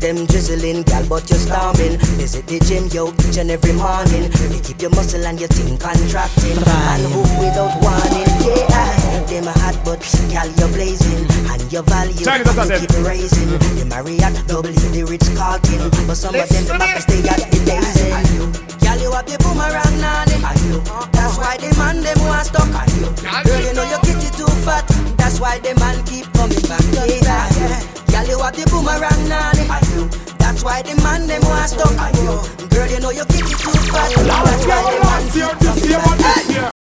them drizzling, gal, but you're starving. Visit the gym, yo, each and every morning. You keep your muscle and your thing contracting. And who without warning, yeah. Them a hot, but gal, you're blazing. And your value, you keep raising. You marry at W, the Ritz Carlton. But some of them, they might stay at the daisy. Gal, you have the boomerang nanny. That's why the man, them want stuck. Girl, you know your kitty too fat. That's why the man keep coming back. Girl, you have the boomerang nanny. That's why the man them want stuck. Girl, you know your kitty too fat. That's why the man keep coming back.